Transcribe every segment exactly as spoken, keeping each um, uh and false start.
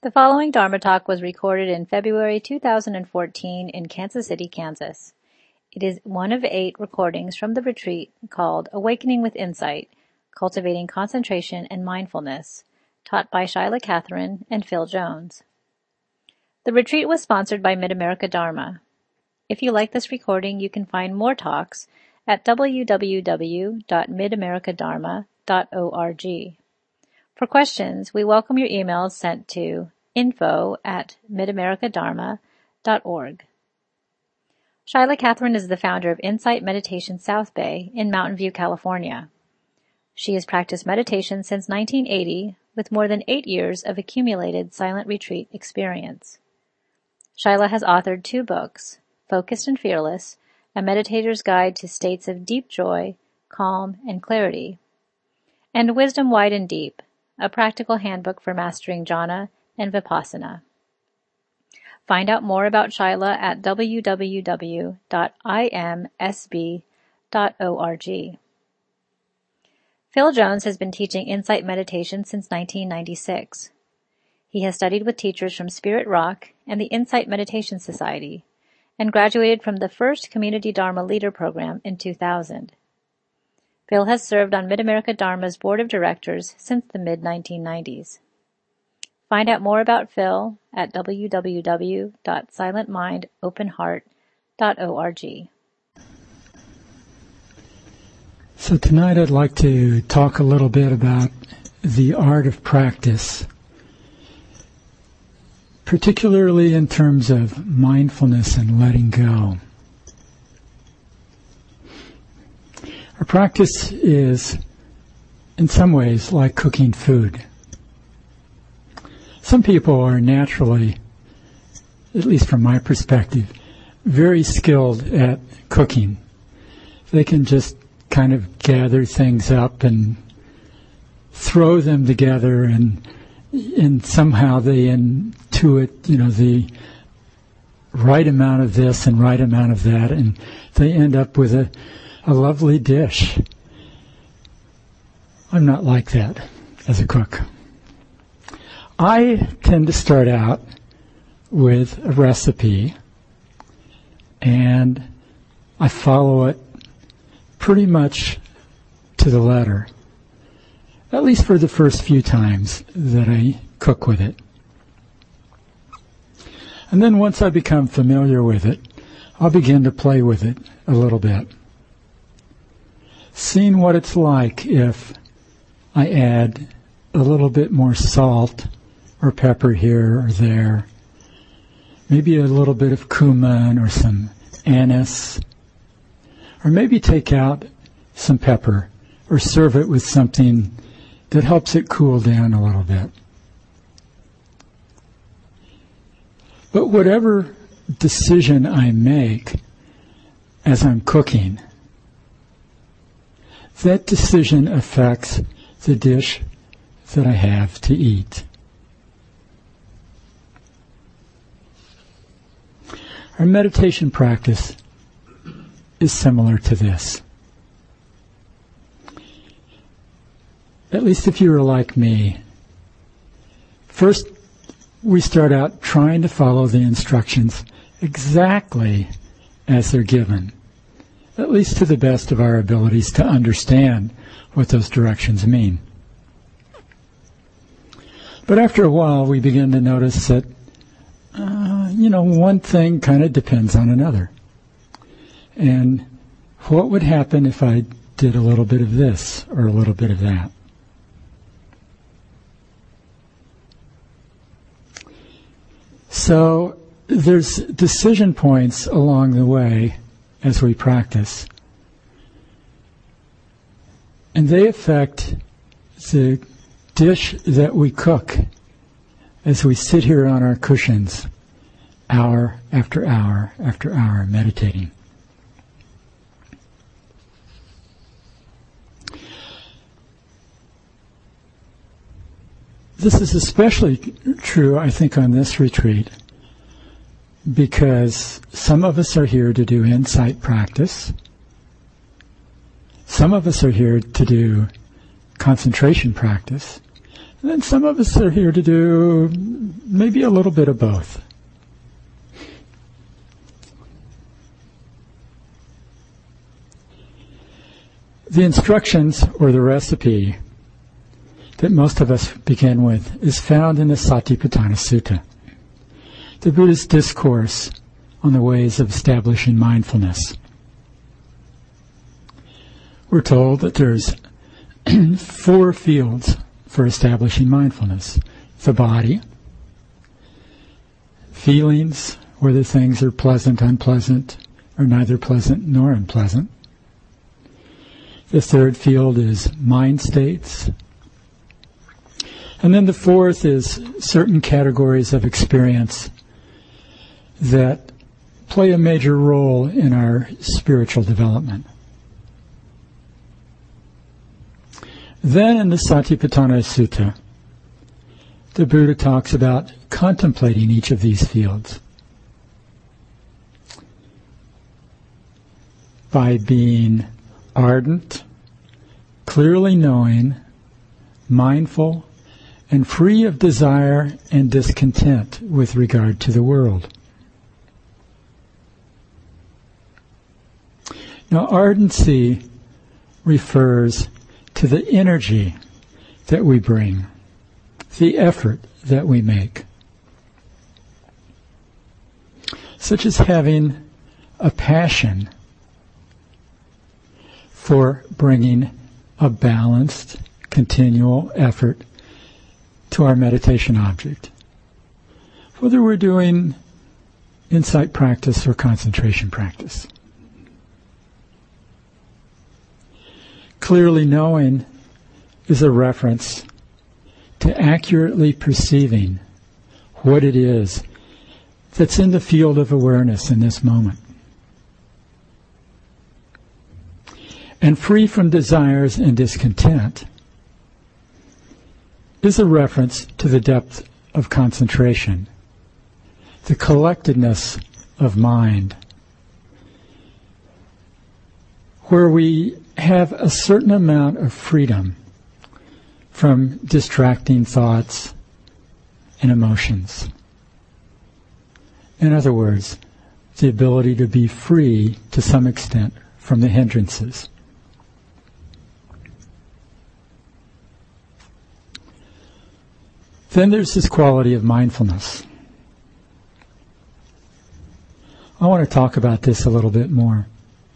The following Dharma talk was recorded in February two thousand fourteen in Kansas City, Kansas. It is one of eight recordings from the retreat called Awakening with Insight, Cultivating Concentration and Mindfulness, taught by Shyla Catherine and Phil Jones. The retreat was sponsored by Mid-America Dharma. If you like this recording, you can find more talks at w w w dot mid america dharma dot org. For questions, we welcome your emails sent to info at mid america dharma dot org. Shyla Catherine is the founder of Insight Meditation South Bay in Mountain View, California. She has practiced meditation since nineteen eighty with more than eight years of accumulated silent retreat experience. Shyla has authored two books, Focused and Fearless, A Meditator's Guide to States of Deep Joy, Calm, and Clarity, and Wisdom Wide and Deep, a practical handbook for mastering jhana and vipassana. Find out more about Shyla at w w w dot i m s b dot org. Phil Jones has been teaching Insight Meditation since nineteen ninety-six. He has studied with teachers from Spirit Rock and the Insight Meditation Society, and graduated from the first Community Dharma Leader Program in two thousand. Phil has served on Mid-America Dharma's board of directors since the mid nineteen nineties. Find out more about Phil at w w w dot silent mind open heart dot org. So tonight I'd like to talk a little bit about the art of practice, particularly in terms of mindfulness and letting go. Our practice is, in some ways, like cooking food. Some people are naturally, at least from my perspective, very skilled at cooking. They can just kind of gather things up and throw them together, and and somehow they intuit, you know, the right amount of this and right amount of that, and they end up with a, a lovely dish. I'm not like that as a cook. I tend to start out with a recipe, and I follow it pretty much to the letter, at least for the first few times that I cook with it. And then once I become familiar with it, I'll begin to play with it a little bit, seeing what it's like if I add a little bit more salt or pepper here or there, maybe a little bit of cumin or some anise, or maybe take out some pepper or serve it with something that helps it cool down a little bit. But whatever decision I make as I'm cooking, that decision affects the dish that I have to eat. Our meditation practice is similar to this. At least if you are like me, first we start out trying to follow the instructions exactly as they're given, at least to the best of our abilities to understand what those directions mean. But after a while, we begin to notice that, uh, you know, one thing kind of depends on another. And what would happen if I did a little bit of this or a little bit of that? So there's decision points along the way as we practice, and they affect the dish that we cook as we sit here on our cushions hour after hour after hour meditating. This is especially true, I think, on this retreat, because some of us are here to do insight practice. Some of us are here to do concentration practice. And then some of us are here to do maybe a little bit of both. The instructions, or the recipe, that most of us begin with is found in the Satipatthana Sutta, the Buddha's discourse on the ways of establishing mindfulness. We're told that there's four fields for establishing mindfulness. The body, feelings, whether things are pleasant, unpleasant, or neither pleasant nor unpleasant. The third field is mind states. And then the fourth is certain categories of experience that play a major role in our spiritual development. Then in the Satipatthana Sutta, the Buddha talks about contemplating each of these fields by being ardent, clearly knowing, mindful, and free of desire and discontent with regard to the world. Now, ardency refers to the energy that we bring, the effort that we make, such as having a passion for bringing a balanced, continual effort to our meditation object, whether we're doing insight practice or concentration practice. Clearly knowing is a reference to accurately perceiving what it is that's in the field of awareness in this moment. And free from desires and discontent is a reference to the depth of concentration, the collectedness of mind, where we have a certain amount of freedom from distracting thoughts and emotions. In other words, the ability to be free to some extent from the hindrances. Then there's this quality of mindfulness. I want to talk about this a little bit more.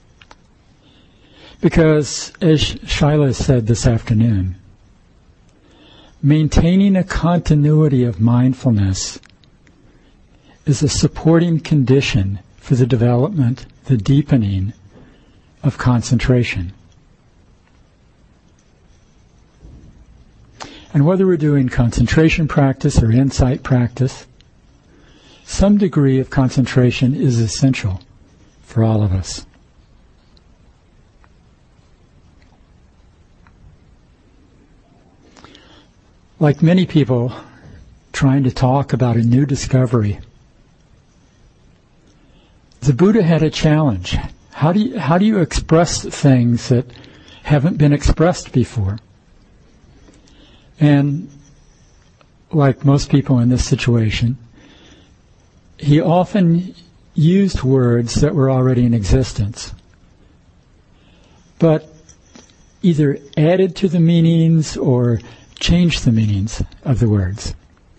Because, as Shaila said this afternoon, maintaining a continuity of mindfulness is a supporting condition for the development, the deepening of concentration. And whether we're doing concentration practice or insight practice, some degree of concentration is essential for all of us. Like many people trying to talk about a new discovery, the Buddha had a challenge. How do you, how do you express things that haven't been expressed before? And like most people in this situation, he often used words that were already in existence, but either added to the meanings or changed the meanings of the words.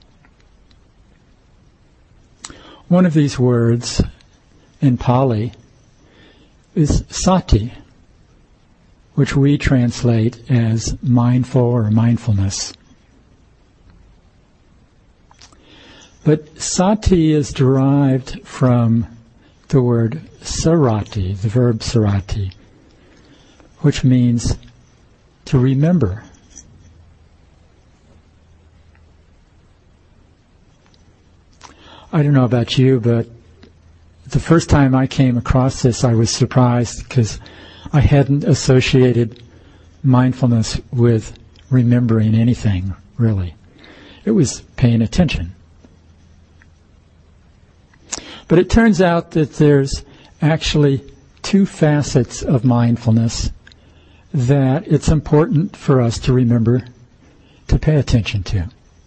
One of these words in Pali is sati, which we translate as mindful or mindfulness. But sati is derived from the word sarati, the verb sarati, which means to remember. I don't know about you, but the first time I came across this, I was surprised because I hadn't associated mindfulness with remembering anything, really. It was paying attention. But it turns out that there's actually two facets of mindfulness that it's important for us to remember to pay attention to.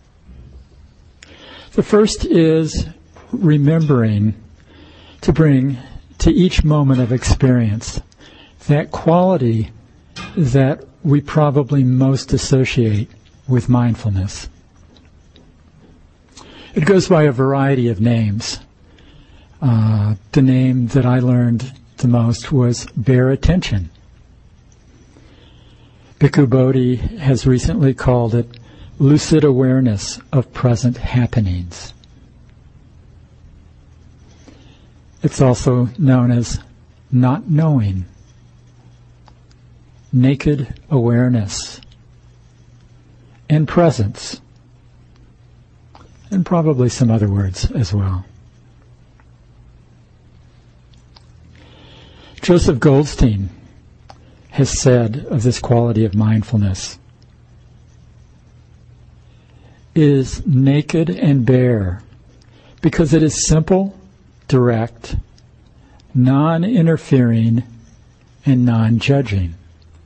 The first is remembering to bring to each moment of experience that quality that we probably most associate with mindfulness. It goes by a variety of names. Uh, the name that I learned the most was bare attention. Bhikkhu Bodhi has recently called it lucid awareness of present happenings. It's also known as not knowing, naked awareness, and presence, and probably some other words as well. Joseph Goldstein has said of this quality of mindfulness, it is naked and bare because it is simple, direct, non-interfering, and non-judging.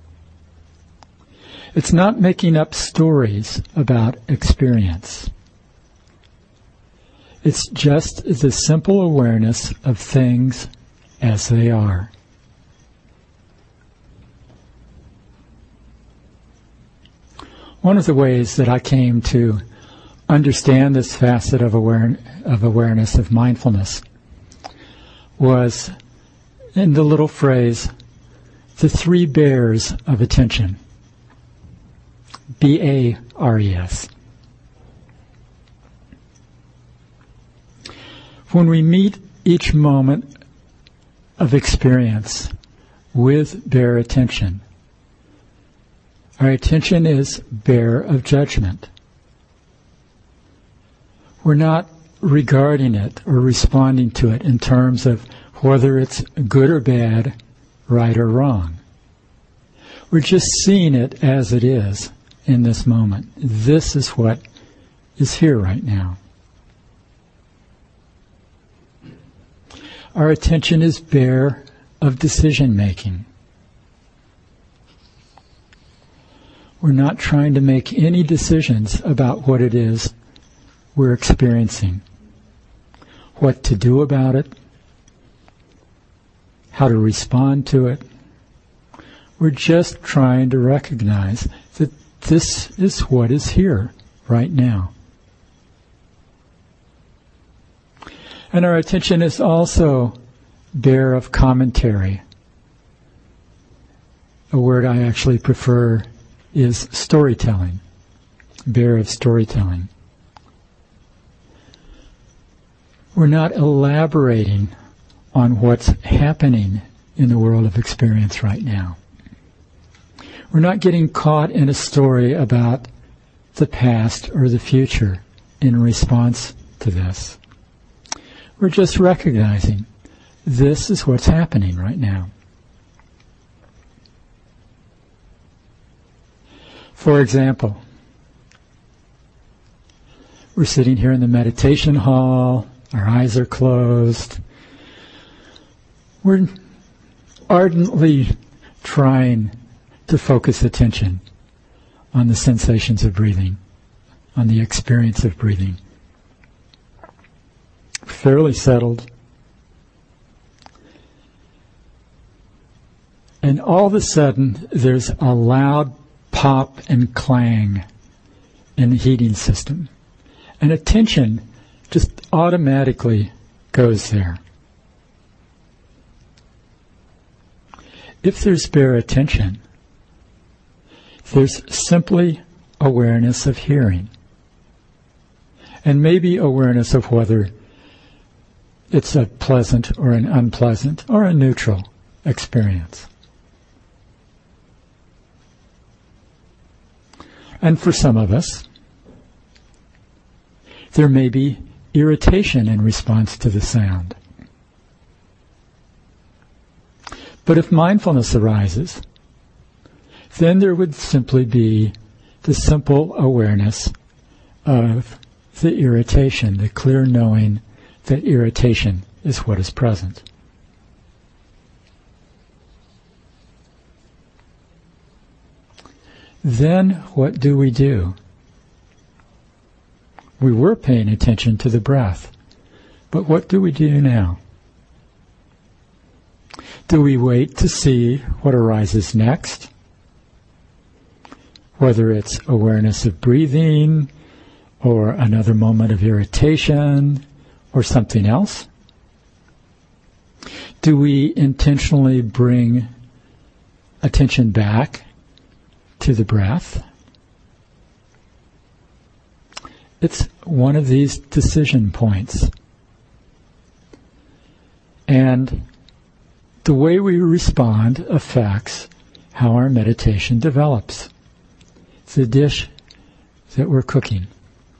It's not making up stories about experience. It's just the simple awareness of things as they are. One of the ways that I came to understand this facet of, aware- of awareness, of mindfulness, was in the little phrase, the three bears of attention. B A R E S. When we meet each moment of experience with bare attention, our attention is bare of judgment. We're not regarding it or responding to it in terms of whether it's good or bad, right or wrong. We're just seeing it as it is in this moment. This is what is here right now. Our attention is bare of decision making. We're not trying to make any decisions about what it is we're experiencing, what to do about it, how to respond to it. We're just trying to recognize that this is what is here right now. And our attention is also bare of commentary. A word I actually prefer is storytelling, bare of storytelling. We're not elaborating on what's happening in the world of experience right now. We're not getting caught in a story about the past or the future in response to this. We're just recognizing this is what's happening right now. For example, we're sitting here in the meditation hall, our eyes are closed. We're ardently trying to focus attention on the sensations of breathing, on the experience of breathing. Fairly settled. And all of a sudden, there's a loud pop and clang in the heating system. And attention just automatically goes there. If there's bare attention, there's simply awareness of hearing. And maybe awareness of whether it's a pleasant or an unpleasant or a neutral experience. And for some of us, there may be irritation in response to the sound. But if mindfulness arises, then there would simply be the simple awareness of the irritation, the clear knowing that irritation is what is present. Then what do we do We were paying attention to the breath. But what do we do now? Do we wait to see what arises next? Whether it's awareness of breathing, or another moment of irritation, or something else? Do we intentionally bring attention back to the breath? It's one of these decision points. And the way we respond affects how our meditation develops. It's the dish that we're cooking.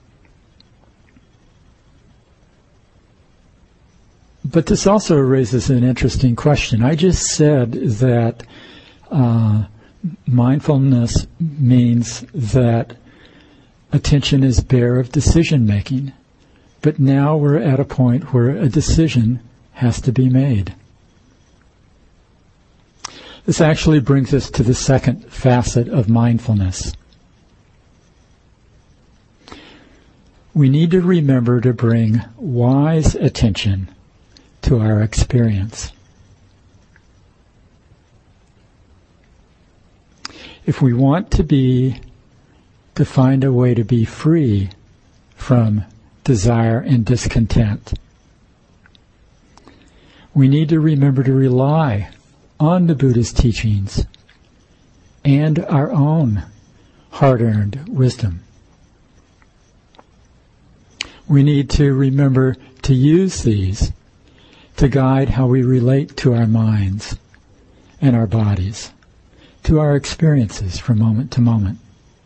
But this also raises an interesting question. I just said that uh, mindfulness means that attention is bare of decision making. But now we're at a point where a decision has to be made. This actually brings us to the second facet of mindfulness. We need to remember to bring wise attention to our experience. If we want to be, to find a way to be free from desire and discontent, we need to remember to rely on the Buddha's teachings and our own hard-earned wisdom. We need to remember to use these to guide how we relate to our minds and our bodies, to our experiences from moment to moment.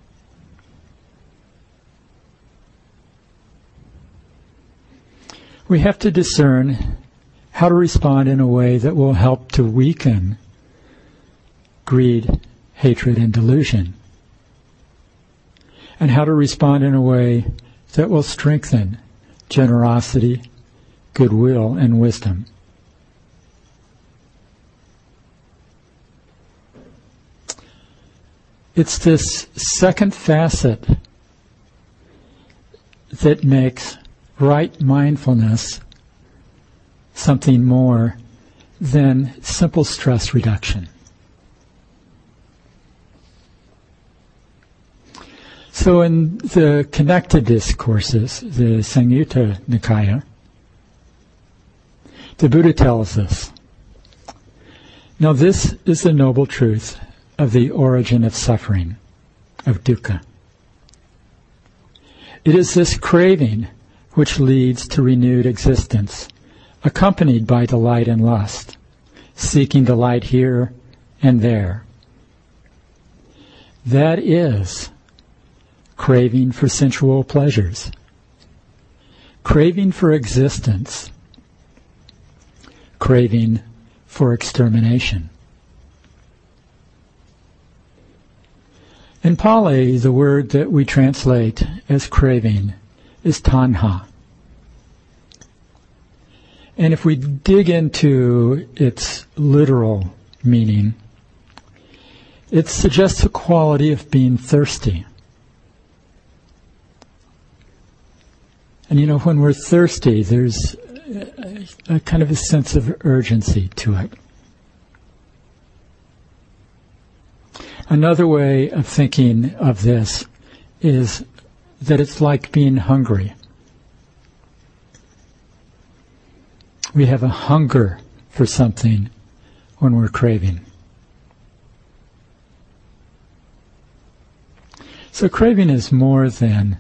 We have to discern how to respond in a way that will help to weaken greed, hatred, and delusion, and how to respond in a way that will strengthen generosity, goodwill, and wisdom. It's this second facet that makes right mindfulness something more than simple stress reduction. So in the connected discourses, the Samyutta Nikaya, the Buddha tells us, now this is the noble truth of the origin of suffering, of dukkha. It is this craving which leads to renewed existence, accompanied by delight and lust, seeking delight here and there. That is craving for sensual pleasures, craving for existence, craving for extermination. In Pali, the word that we translate as craving is tanha. And if we dig into its literal meaning, it suggests a quality of being thirsty. And you know, when we're thirsty, there's a, a kind of a sense of urgency to it. Another way of thinking of this is that it's like being hungry. We have a hunger for something when we're craving. So craving is more than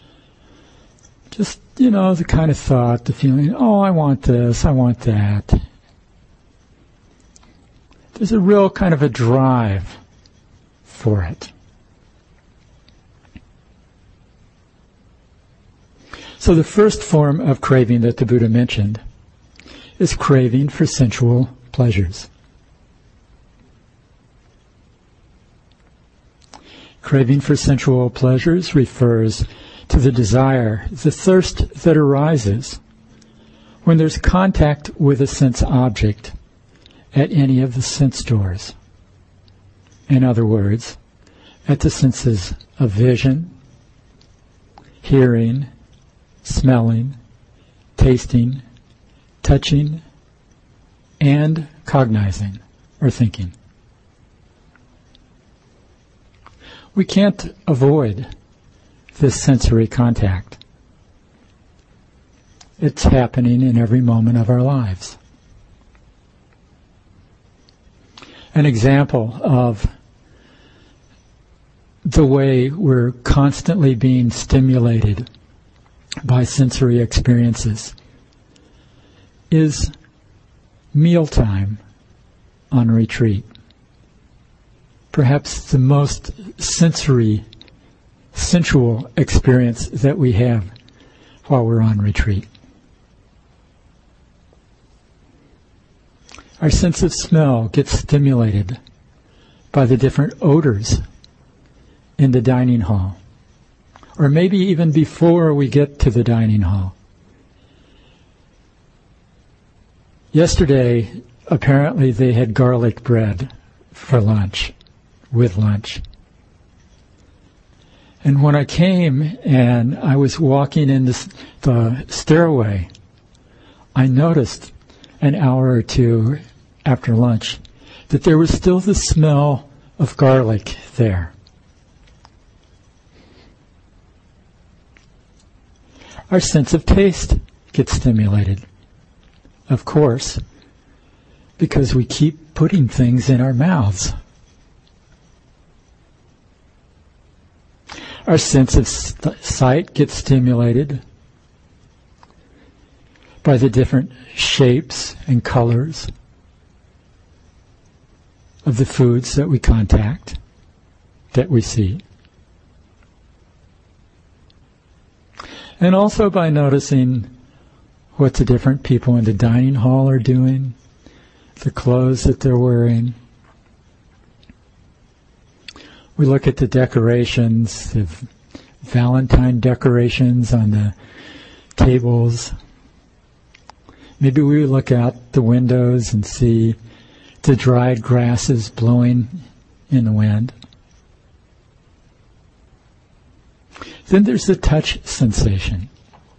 just, you know, the kind of thought, the feeling, oh, I want this, I want that. There's a real kind of a drive for it. So the first form of craving that the Buddha mentioned is craving for sensual pleasures. Craving for sensual pleasures refers to the desire, the thirst that arises when there's contact with a sense object at any of the sense doors. In other words, at the senses of vision, hearing, smelling, tasting, touching, and cognizing, or thinking. We can't avoid this sensory contact. It's happening in every moment of our lives. An example of the way we're constantly being stimulated by sensory experiences is mealtime on retreat. Perhaps the most sensory, sensual experience that we have while we're on retreat. Our sense of smell gets stimulated by the different odors in the dining hall, or maybe even before we get to the dining hall. Yesterday, apparently they had garlic bread for lunch, with lunch. And when I came and I was walking in the, the stairway, I noticed an hour or two after lunch that there was still the smell of garlic there. Our sense of taste gets stimulated, of course, because we keep putting things in our mouths. Our sense of st- sight gets stimulated by the different shapes and colors of the foods that we contact, that we see. And also by noticing what the different people in the dining hall are doing, the clothes that they're wearing. We look at the decorations, the Valentine decorations on the tables. Maybe we look out the windows and see the dried grasses blowing in the wind. Then there's the touch sensation.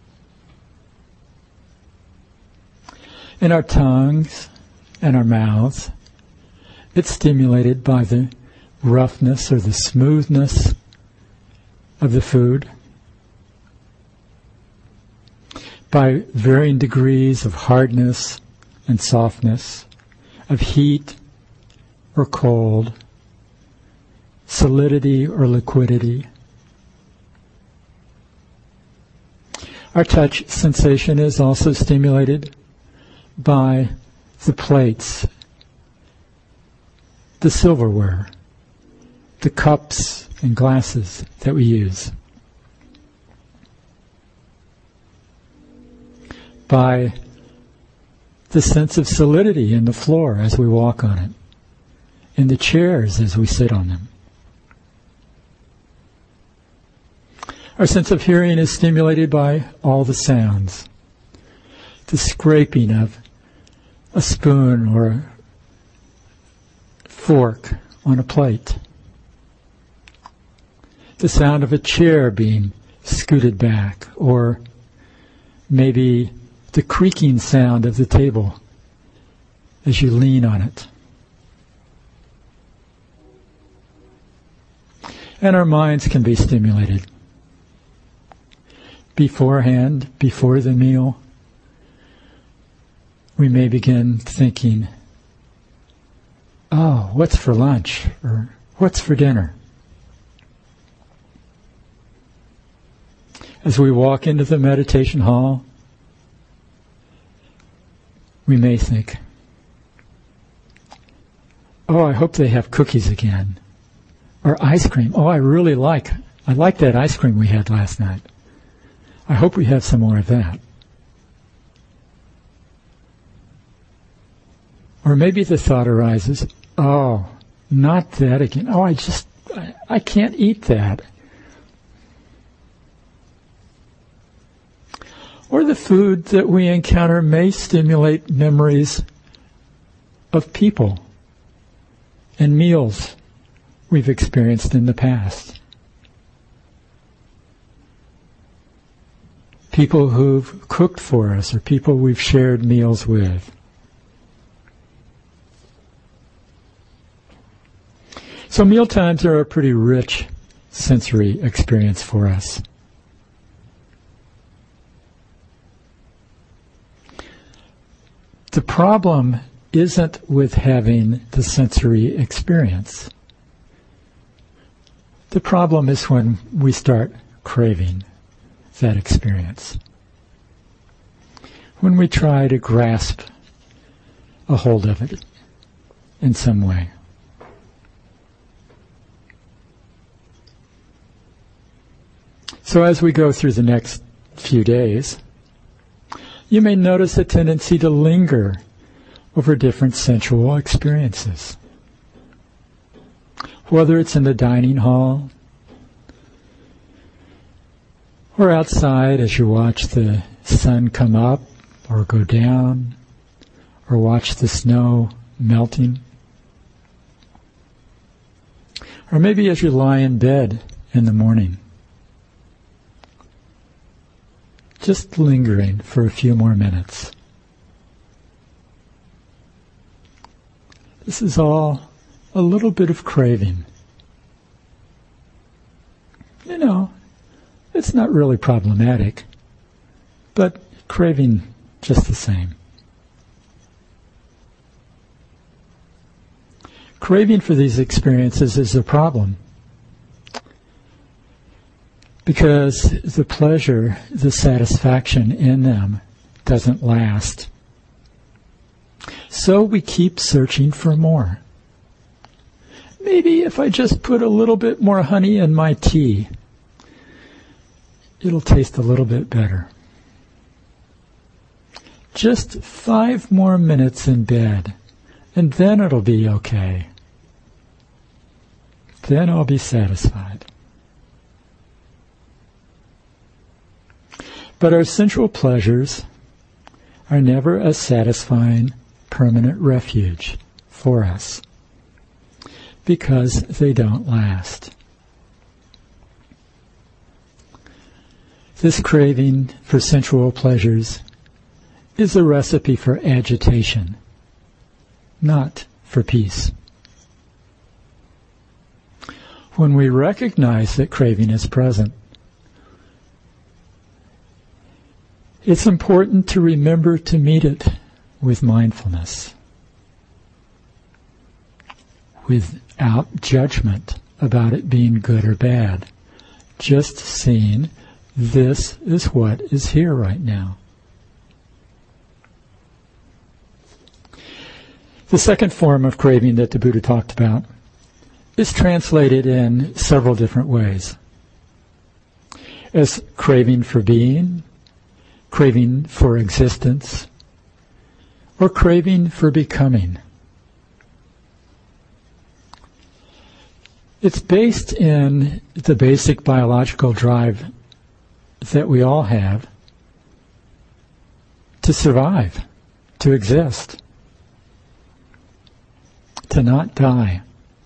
In our tongues and our mouths, it's stimulated by the roughness or the smoothness of the food, by varying degrees of hardness and softness, of heat or cold, solidity or liquidity. Our touch sensation is also stimulated by the plates, the silverware, the cups and glasses that we use, by the sense of solidity in the floor as we walk on it, in the chairs as we sit on them. Our sense of hearing is stimulated by all the sounds, the scraping of a spoon or a fork on a plate, the sound of a chair being scooted back, or maybe the creaking sound of the table as you lean on it. And our minds can be stimulated. Beforehand, before the meal, we may begin thinking, oh, what's for lunch? Or what's for dinner? As we walk into the meditation hall, we may think, oh, I hope they have cookies again. Or ice cream. Oh, I really like, I like that ice cream we had last night. I hope we have some more of that. Or maybe the thought arises, oh, not that again. Oh, I just, I, I can't eat that. Or the food that we encounter may stimulate memories of people and meals we've experienced in the past. people who've cooked for us, or people we've shared meals with. So meal times are a pretty rich sensory experience for us. The problem isn't with having the sensory experience. The problem is when we start craving that experience. When we try to grasp a hold of it in some way. So as we go through the next few days, you may notice a tendency to linger over different sensual experiences. Whether it's in the dining hall, or outside as you watch the sun come up or go down, or watch the snow melting. Or maybe as you lie in bed in the morning. Just lingering for a few more minutes. This is all a little bit of craving. You know, it's not really problematic, but craving just the same. Craving for these experiences is a problem because the pleasure, the satisfaction in them doesn't last. So we keep searching for more. Maybe if I just put a little bit more honey in my tea, it'll taste a little bit better. Just five more minutes in bed, and then it'll be okay. Then I'll be satisfied. But our sensual pleasures are never a satisfying, permanent refuge for us because they don't last. This craving for sensual pleasures is a recipe for agitation, not for peace. When we recognize that craving is present, it's important to remember to meet it with mindfulness, without judgment about it being good or bad, just seeing this is what is here right now. The second form of craving that the Buddha talked about is translated in several different ways. As craving for being, craving for existence, or craving for becoming. It's based in the basic biological drive that we all have to survive, to exist, to not die.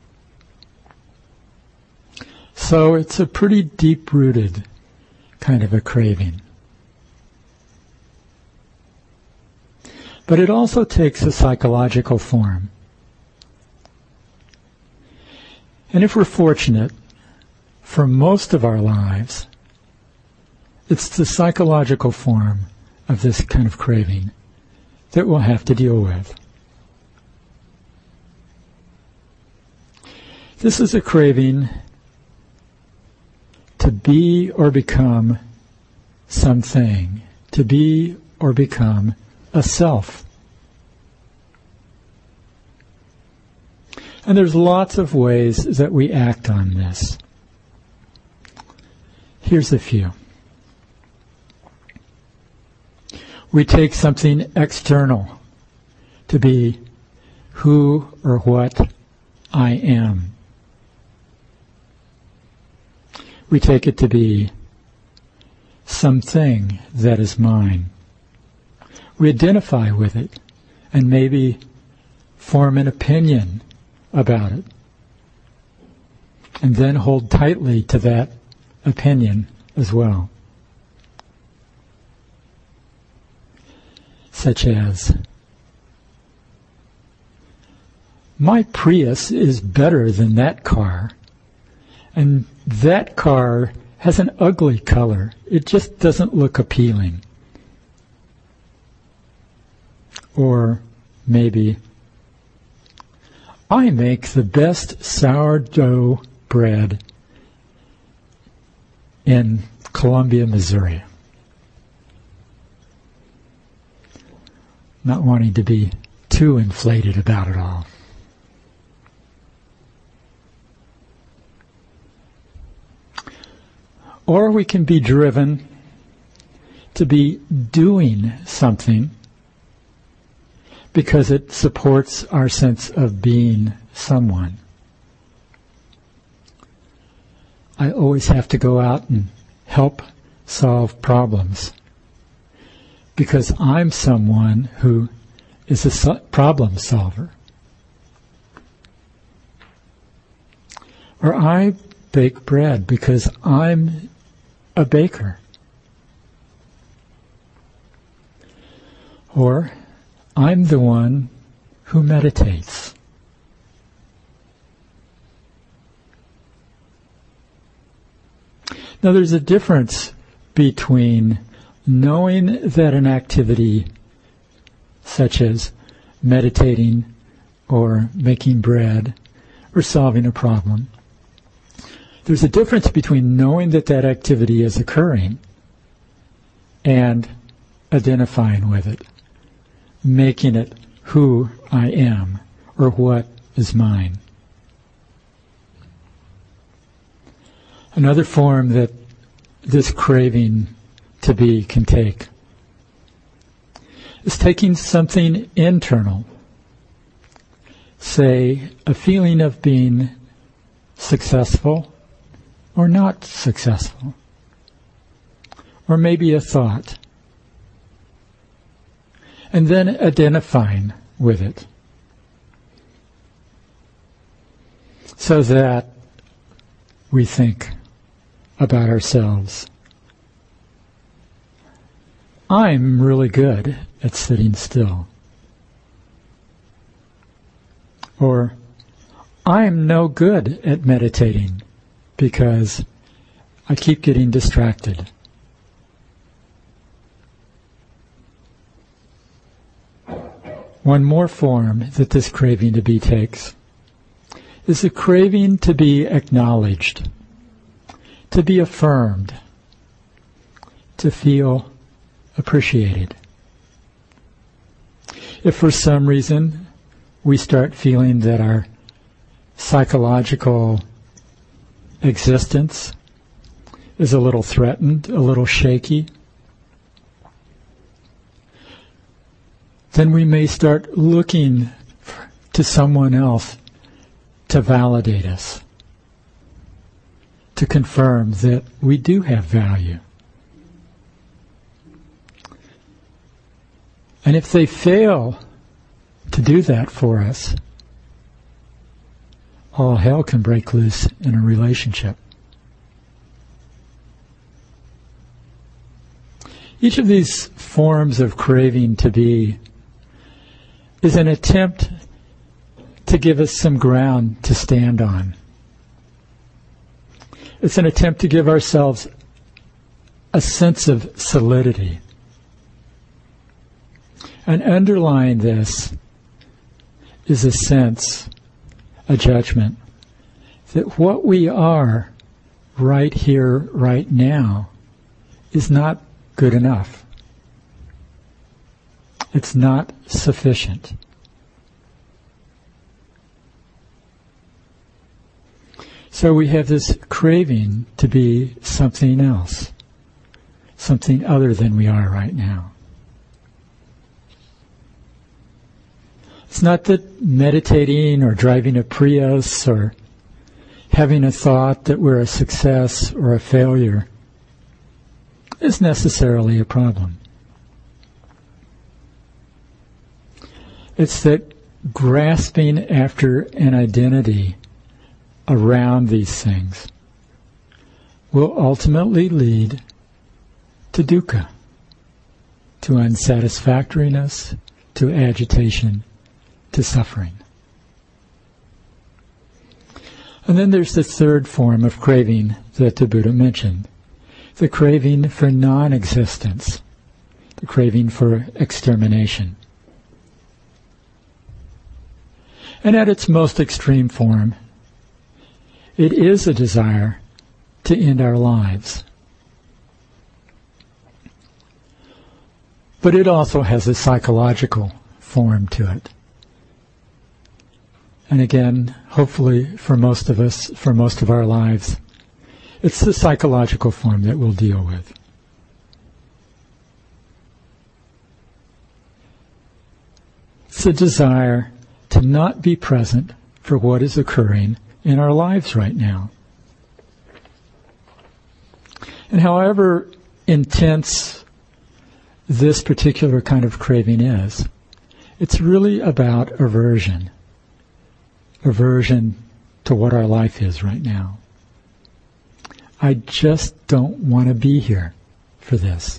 So it's a pretty deep-rooted kind of a craving. But it also takes a psychological form. And if we're fortunate, for most of our lives, it's the psychological form of this kind of craving that we'll have to deal with. This is a craving to be or become something, to be or become a self. And there's lots of ways that we act on this. Here's a few. We take something external to be who or what I am. We take it to be something that is mine. We identify with it and maybe form an opinion about it, and then hold tightly to that opinion as well. such as, my Prius is better than that car, and that car has an ugly color. It just doesn't look appealing. Or maybe, I make the best sourdough bread in Columbia, Missouri. Not wanting to be too inflated about it all. Or we can be driven to be doing something because it supports our sense of being someone. I always have to go out and help solve problems because I'm someone who is a so- problem solver. Or I bake bread because I'm a baker. Or I'm the one who meditates. Now there's a difference between knowing that an activity such as meditating or making bread or solving a problem, there's a difference between knowing that that activity is occurring and identifying with it, making it who I am or what is mine. Another form that this craving to be can take is taking something internal, say a feeling of being successful or not successful, or maybe a thought, and then identifying with it so that we think about ourselves. I'm really good at sitting still. Or, I'm no good at meditating because I keep getting distracted. One more form that this craving to be takes is a craving to be acknowledged, to be affirmed, to feel appreciated. If for some reason we start feeling that our psychological existence is a little threatened, a little shaky, then we may start looking to someone else to validate us, to confirm that we do have value. And if they fail to do that for us, all hell can break loose in a relationship. Each of these forms of craving to be is an attempt to give us some ground to stand on. It's an attempt to give ourselves a sense of solidity. And underlying this is a sense, a judgment, that what we are right here, right now, is not good enough. It's not sufficient. So we have this craving to be something else, something other than we are right now. It's not that meditating or driving a Prius or having a thought that we're a success or a failure is necessarily a problem. It's that grasping after an identity around these things will ultimately lead to dukkha, to unsatisfactoriness, to agitation, to suffering. And then there's the third form of craving that the Buddha mentioned, the craving for non-existence, the craving for extermination. And at its most extreme form, it is a desire to end our lives. But it also has a psychological form to it. And again, hopefully for most of us, for most of our lives, it's the psychological form that we'll deal with. It's a desire to not be present for what is occurring in our lives right now. And however intense this particular kind of craving is, it's really about aversion. Aversion to what our life is right now. I just don't want to be here for this.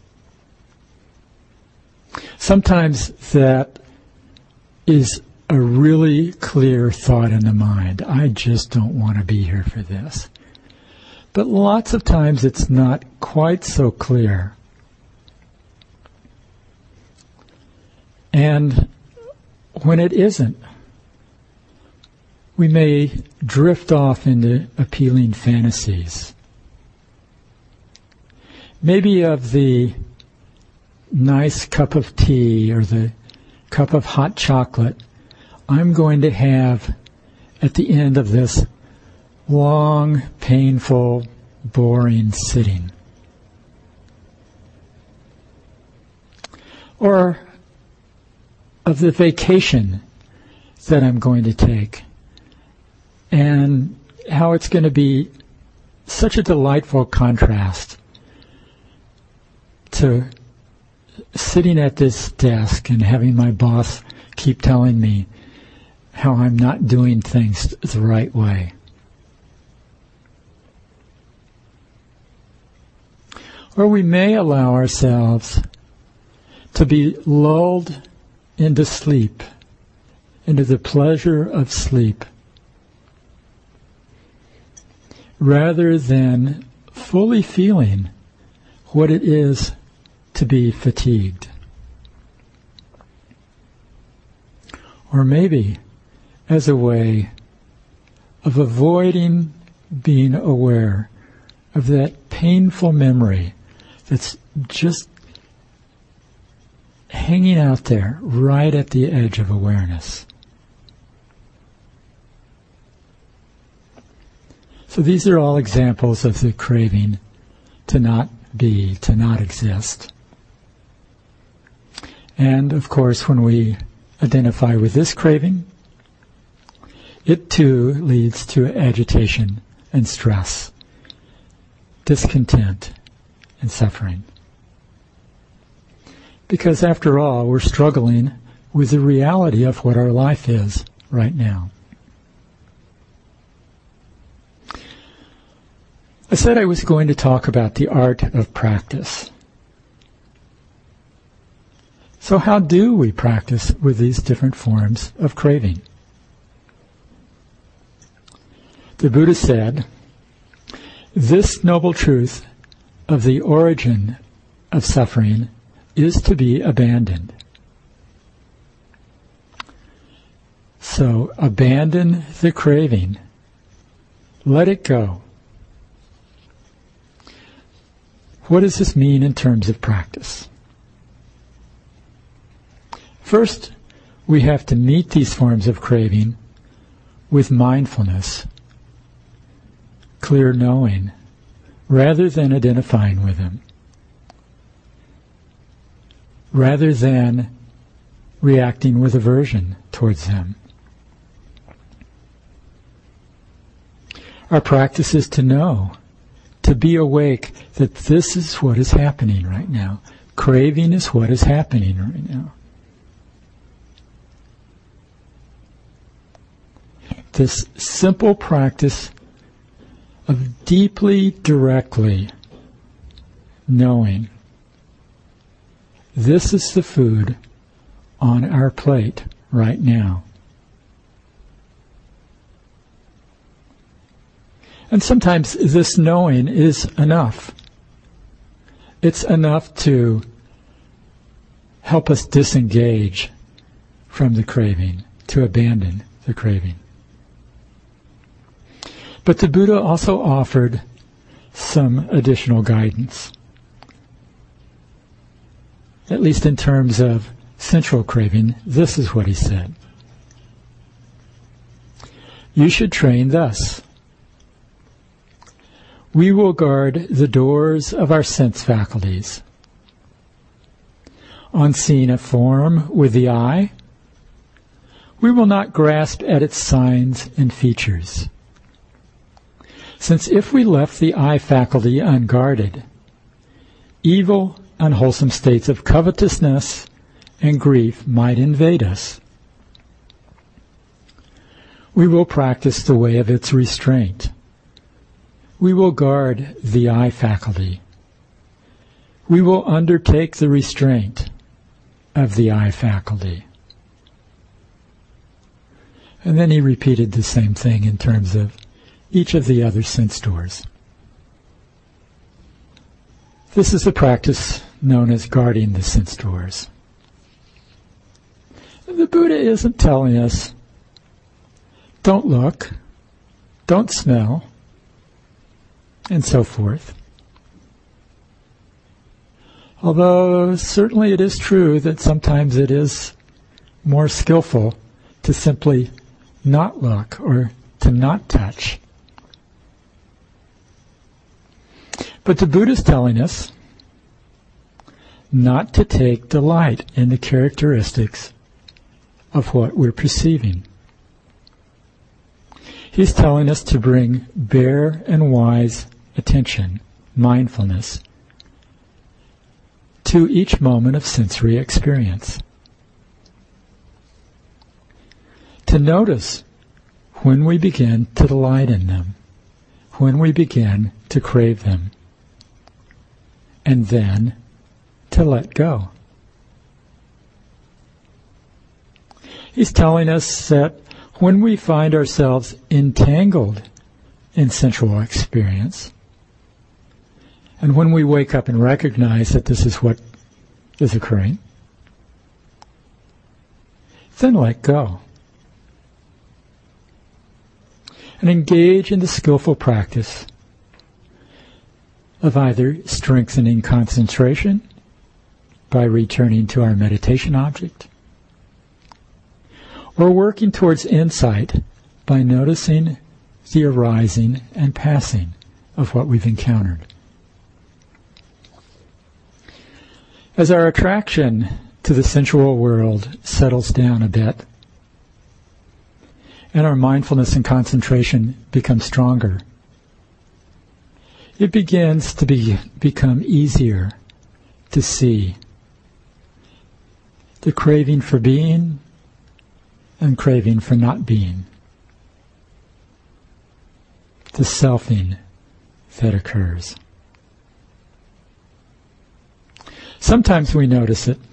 Sometimes that is a really clear thought in the mind. I just don't want to be here for this. But lots of times it's not quite so clear. And when it isn't, we may drift off into appealing fantasies. Maybe of the nice cup of tea or the cup of hot chocolate I'm going to have at the end of this long, painful, boring sitting. Or of the vacation that I'm going to take, and how it's going to be such a delightful contrast to sitting at this desk and having my boss keep telling me how I'm not doing things the right way. Or we may allow ourselves to be lulled into sleep, into the pleasure of sleep, rather than fully feeling what it is to be fatigued. Or maybe as a way of avoiding being aware of that painful memory that's just hanging out there right at the edge of awareness. So these are all examples of the craving to not be, to not exist. And of course, when we identify with this craving, it too leads to agitation and stress, discontent and suffering. Because after all, we're struggling with the reality of what our life is right now. I said I was going to talk about the art of practice. So how do we practice with these different forms of craving? The Buddha said, "This noble truth of the origin of suffering is to be abandoned." So abandon the craving. Let it go. What does this mean in terms of practice? First, we have to meet these forms of craving with mindfulness, clear knowing, rather than identifying with them, rather than reacting with aversion towards them. Our practice is to know, to be awake that this is what is happening right now. Craving is what is happening right now. This simple practice of deeply, directly knowing this is the food on our plate right now. And sometimes this knowing is enough. It's enough to help us disengage from the craving, to abandon the craving. But the Buddha also offered some additional guidance, at least in terms of sensual craving. This is what he said. You should train thus. We will guard the doors of our sense faculties. On seeing a form with the eye, we will not grasp at its signs and features. Since if we left the eye faculty unguarded, evil, unwholesome states of covetousness and grief might invade us. We will practice the way of its restraint. We will guard the eye faculty. We will undertake the restraint of the eye faculty. And then he repeated the same thing in terms of each of the other sense doors. This is a practice known as guarding the sense doors. The Buddha isn't telling us, don't look, don't smell, and so forth. Although certainly it is true that sometimes it is more skillful to simply not look or to not touch. But the Buddha is telling us not to take delight in the characteristics of what we're perceiving. He's telling us to bring bare and wise attention, mindfulness, to each moment of sensory experience. To notice when we begin to delight in them, when we begin to crave them, and then to let go. He's telling us that when we find ourselves entangled in sensual experience, and when we wake up and recognize that this is what is occurring, then let go. And engage in the skillful practice of either strengthening concentration by returning to our meditation object, or working towards insight by noticing the arising and passing of what we've encountered. As our attraction to the sensual world settles down a bit, and our mindfulness and concentration become stronger, it begins to be, become easier to see the craving for being and craving for not being, the selfing that occurs. Sometimes we notice it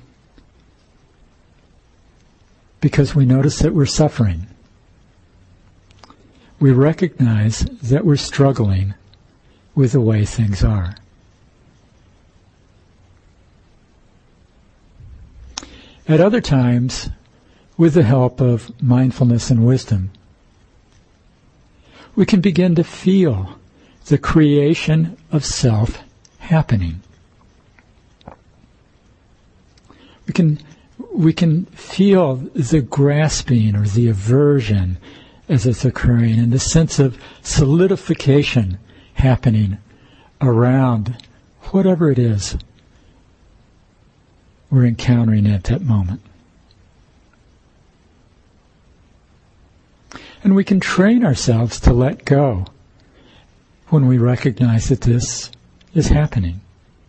because we notice that we're suffering. We recognize that we're struggling with the way things are. At other times, with the help of mindfulness and wisdom, we can begin to feel the creation of self happening. We can we can feel the grasping or the aversion as it's occurring, and the sense of solidification happening around whatever it is we're encountering at that moment. And we can train ourselves to let go when we recognize that this is happening.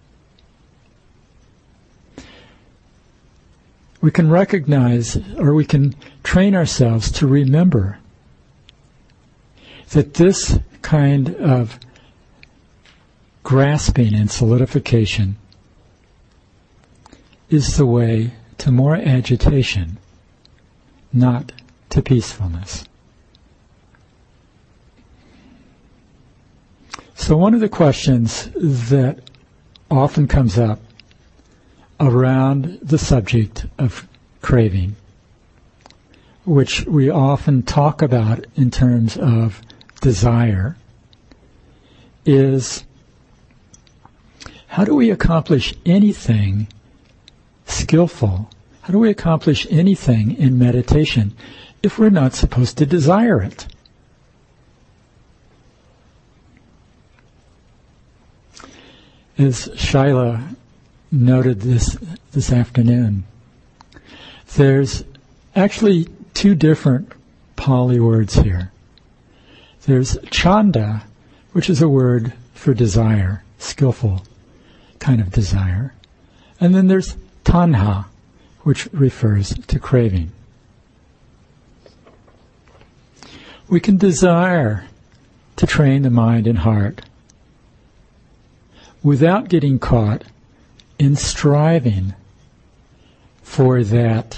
We can recognize, or we can train ourselves to remember that this kind of grasping and solidification is the way to more agitation, not to peacefulness. So one of the questions that often comes up around the subject of craving, which we often talk about in terms of desire, is how do we accomplish anything skillful? How do we accomplish anything in meditation if we're not supposed to desire it? As Shaila noted this this afternoon, there's actually two different Pali words here. There's chanda, which is a word for desire, skillful kind of desire. And then there's tanha, which refers to craving. We can desire to train the mind and heart without getting caught in striving for that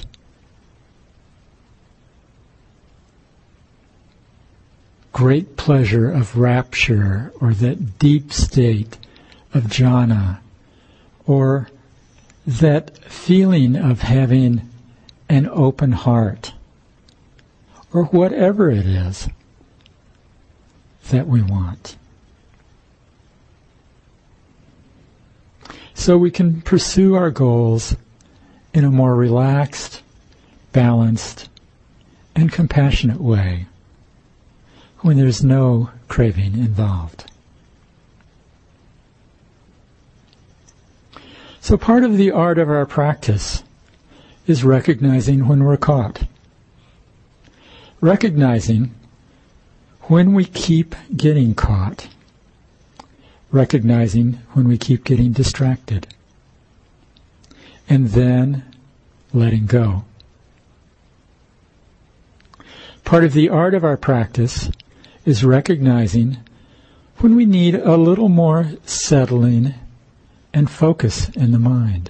great pleasure of rapture or that deep state of jhana or that feeling of having an open heart or whatever it is that we want. So we can pursue our goals in a more relaxed, balanced, and compassionate way when there's no craving involved. So part of the art of our practice is recognizing when we're caught. Recognizing when we keep getting caught. Recognizing when we keep getting distracted. And then letting go. Part of the art of our practice is recognizing when we need a little more settling and focus in the mind.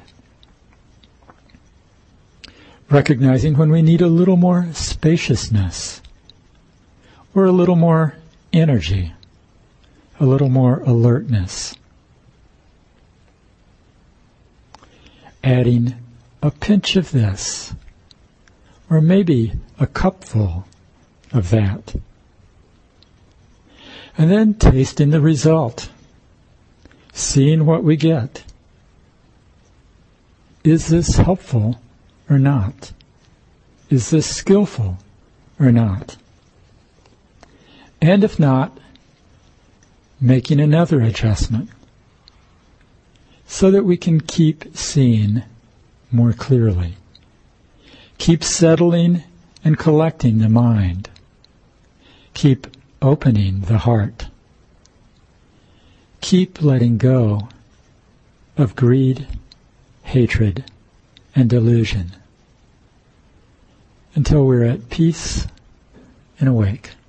Recognizing when we need a little more spaciousness or a little more energy, a little more alertness. Adding a pinch of this, or maybe a cupful of that. And then tasting the result. Seeing what we get. Is this helpful or not? Is this skillful or not? And if not, making another adjustment so that we can keep seeing more clearly. Keep settling and collecting the mind. Keep opening the heart. Keep letting go of greed, hatred, and delusion until we're at peace and awake.